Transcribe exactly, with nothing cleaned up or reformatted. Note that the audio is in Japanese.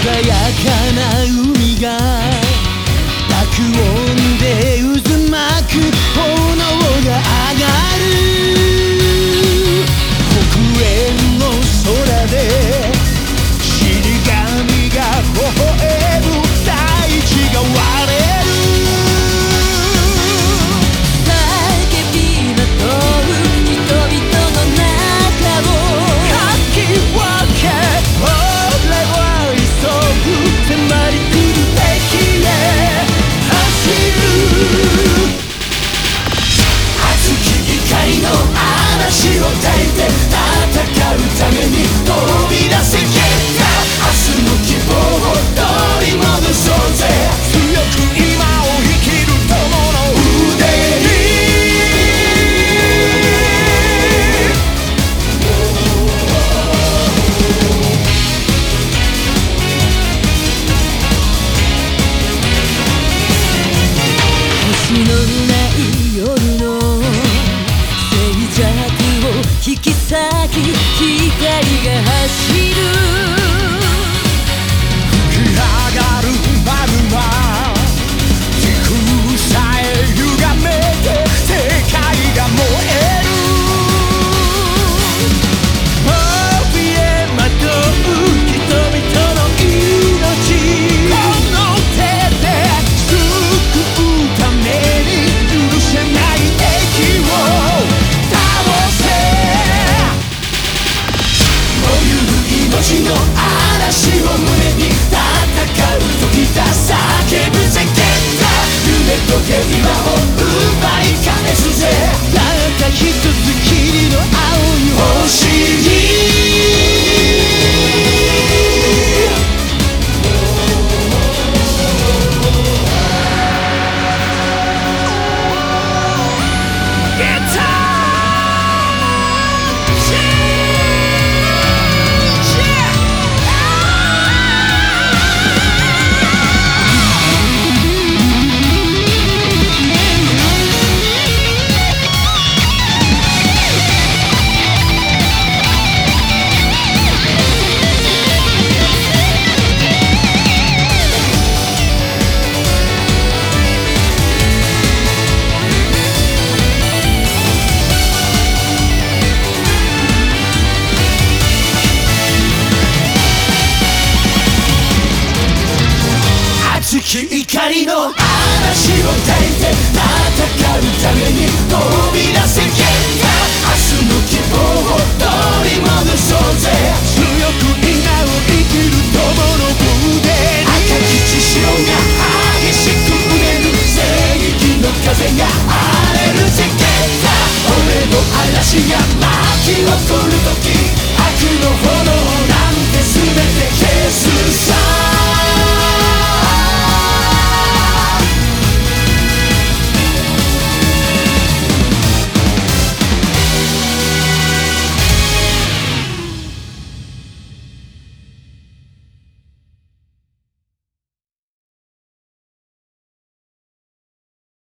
鮮やかな海が濁音で渦巻く炎が上がる黒煙の空で死神が微笑む大地が割れる叫びまとう人々の中をかき分け俺は急ぐ迫り来る敵へ走る熱き怒りの嵐を抱いて戦うために飛び出せきった明日の希望を取り戻そうぜ強く今を生きる友の腕に星のない夜の静寂を引き裂き光が走る吹き上がるマグマ時空さえ歪めて世界が燃える怯えまとう人々の命この手で救うために許せない敵を倒せ燃ゆる命の嵐を胸に戦う時だ叫ぶぜケンタ夢と平和を奪い返すぜたった一つきりの青い星に熱き怒りの嵐を抱いて戦うために飛び出せケンタ明日の希望を取り戻そうぜ強く今を